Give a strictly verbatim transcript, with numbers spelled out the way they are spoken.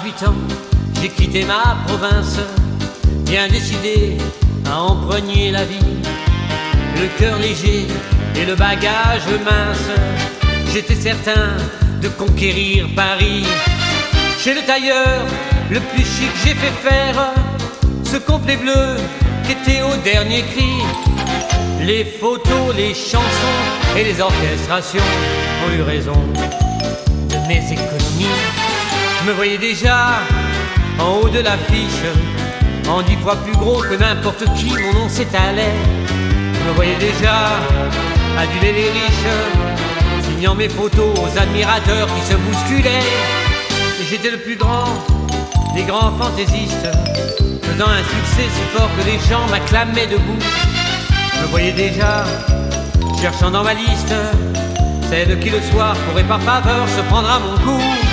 dix-huit ans, j'ai quitté ma province, bien décidé à empoigner la vie. Le cœur léger et le bagage mince, j'étais certain de conquérir Paris. Chez le tailleur, le plus chic, j'ai fait faire ce complet bleu qui était au dernier cri. Les photos, les chansons et les orchestrations ont eu raison de mes économies. Je me voyais déjà en haut de l'affiche, en dix fois plus gros que n'importe qui, mon nom s'étalait. Je me voyais déjà aduler les riches, signant mes photos aux admirateurs qui se bousculaient. Et j'étais le plus grand des grands fantaisistes, faisant un succès si fort que les gens m'acclamaient debout. Je me voyais déjà cherchant dans ma liste celle qui le soir pourrait par faveur se prendre à mon cou.